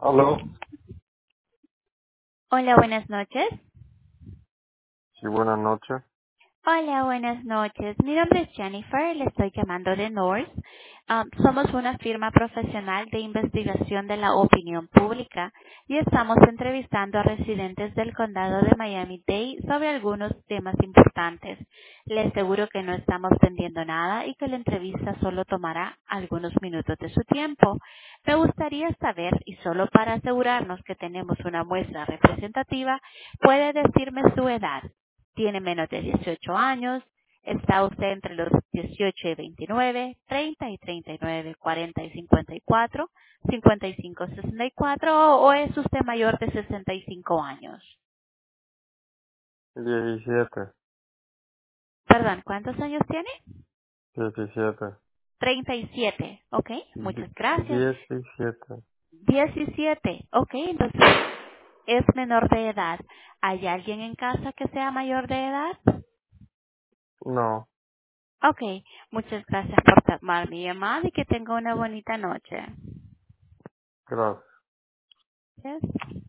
Aló. Hola, buenas noches. Sí, buenas noches. Hola, buenas noches. Mi nombre es Jennifer, le estoy llamando de North. Somos una firma profesional de investigación de la opinión pública y estamos entrevistando a residentes del condado de Miami-Dade sobre algunos temas importantes. Le aseguro que no estamos vendiendo nada y que la entrevista solo tomará algunos minutos de su tiempo. Me gustaría saber, y solo para asegurarnos que tenemos una muestra representativa, puede decirme su edad. Tiene menos de 18 años, está usted entre los 18 y 29, 30 y 39, 40 y 54, 55 y 64 o es usted mayor de 65 años. 17. Perdón, ¿cuántos años tiene? 17. 37, ok, muchas gracias. 17. 17, ok, entonces es menor de edad. ¿Hay alguien en casa que sea mayor de edad? No, Ok, muchas gracias por tomar mi llamada y que tenga una bonita noche. gracias. Yes.